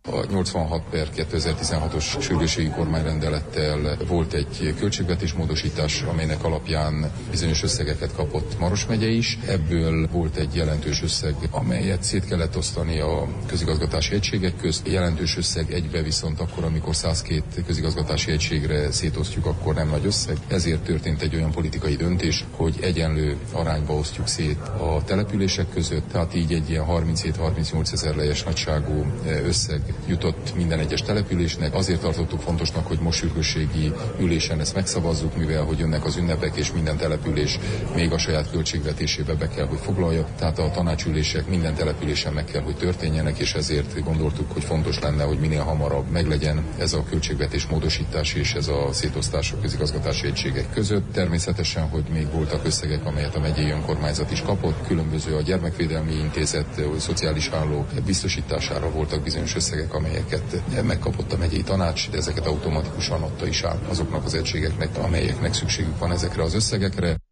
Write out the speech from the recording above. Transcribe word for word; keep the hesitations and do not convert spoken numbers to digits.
A nyolcvanhat per kétezer-tizenhatos sürgősségi kormányrendelettel volt egy költségvetésmódosítás, amelynek alapján bizonyos összegeket kapott Maros megye is. Ebből volt egy jelentős összeg, amelyet szét kellett osztani a közigazgatási egységek közt. Jelentős összeg egybe viszont akkor, amikor százkettő közigazgatási egységre szétosztjuk, akkor nem nagy összeg. Ezért történt egy olyan politikai döntés, hogy egyenlő arányba osztjuk szét a települések között, tehát így egy ilyen harminchét-harmincnyolc ezer lejes nagyságú összeg jutott minden egyes településnek. Azért tartottuk fontosnak, hogy most sürgősségi ülésen ezt megszavazzuk, mivel hogy jönnek az ünnepek, és minden település még a saját költségvetésébe be kell, hogy foglalja. Tehát a tanácsülések minden településen meg kell, hogy történjenek, és ezért gondoltuk, hogy fontos lenne, hogy minél hamarabb meglegyen ez a költségvetés módosítás és ez a szétosztás a közigazgatási egységek között. Természetesen, hogy még voltak összegek, amelyet a megyei önkormányzat is kapott. Különböző a gyermekvédelmi intézet, a szociális háló biztosítására voltak bizonyos összegek, amelyeket megkapott a megyei tanács, de ezeket automatikusan adta is át azoknak az egységeknek, amelyeknek szükségük van ezekre az összegekre.